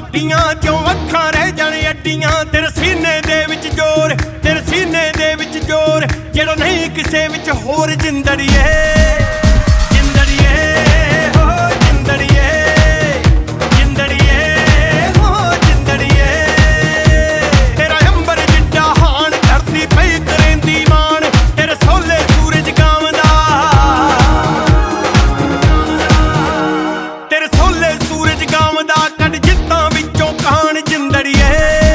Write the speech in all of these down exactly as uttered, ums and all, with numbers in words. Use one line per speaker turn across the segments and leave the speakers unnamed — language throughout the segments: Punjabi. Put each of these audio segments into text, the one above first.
ਵੱਡੀਆਂ ਚੋਂ ਅੱਖਾਂ ਰਹਿ ਜਾਣ ਅੱਡੀਆਂ। ਤੇਰੇ ਸੀਨੇ ਦੇ ਵਿੱਚ ਜ਼ੋਰ, ਤੇਰੇ ਸੀਨੇ ਦੇ ਵਿੱਚ ਜ਼ੋਰ, ਜਿਹੜਾ ਨਹੀਂ ਕਿਸੇ ਵਿੱਚ ਹੋਰ। ਜਿੰਦੜੀਏ ਜਿੰਦੜੀਏ ਹੋ ਜਿੰਦੜੀਏ, ਜਿੰਦੜੀਏ ਹੋ ਜਿੰਦੜੀਏ। ਤੇਰਾ ਅੰਬਰ ਜਿੱਡਾ ਹਾਣ ਧਰਤੀ ਪਈ ਕਰੇਂਦੀ ਮਾਣ। ਤੇਰੇ ਸੋਲੇ ਸੂਰਜ ਗਾਵਦਾ, ਤੇਰੇ ਸੋਲੇ ਸੂਰਜ ਗਾਵਦਾ। ਕੱਢ ਜਿੱਤਾਂ ਵਿੱਚੋਂ ਕਾਣ। ਜਿੰਦੜੀਏ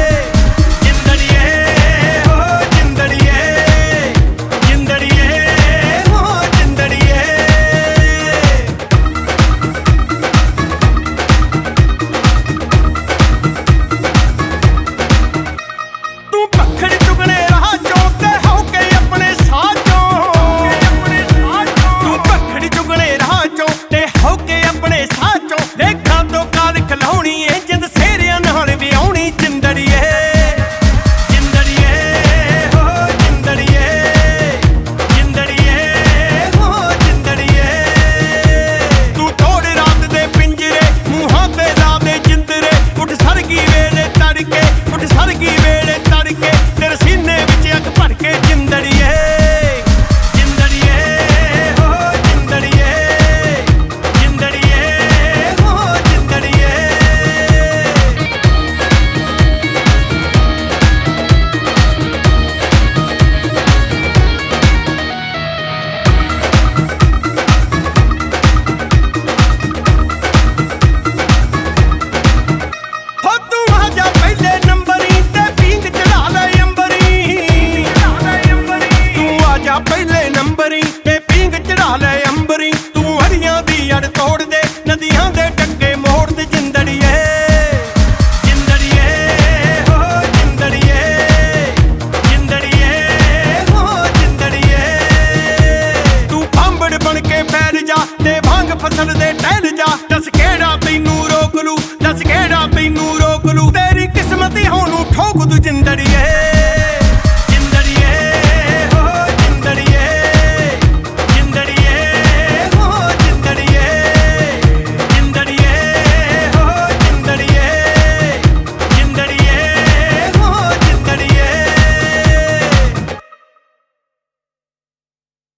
ਪਹਿਲੇ ਨੰਬਰੀ ਤੇ ਪੀਂਗ ਚੜਾ ਲੈ ਅੰਬਰੀ। ਤੂੰ ਹਰੀਆਂ ਦੀ ਅੜ ਤੋੜ ਦੇ, ਨਦੀਆਂ ਦੇ ਡੱਕੇ ਮੋੜ ਦੇ। ਜਿੰਦੜੀਏ ਜਿੰਦੜੀਏ ਹੋ ਜਿੰਦੜੀਏ, ਜਿੰਦੜੀਏ ਹੋ ਜਿੰਦੜੀਏ। ਤੂੰ ਭਾਂਬੜ ਬਣ ਕੇ ਫੈਲ ਜਾ ਤੇ ਭੰਗ ਫਸਲ ਦੇ ਟਹਿਲ ਜਾ। ਦੱਸ ਕਿਹੜਾ ਤੈਨੂੰ ਰੋਕ ਲੂ, ਦੱਸ ਕਿਹੜਾ ਤੈਨੂੰ ਰੋਕ ਲੂ। ਤੇਰੀ ਕਿਸਮਤ ਹੀ ਹੋਣੂ ਠੋਕ ਦੂ। ਜਿੰਦੜੀਏ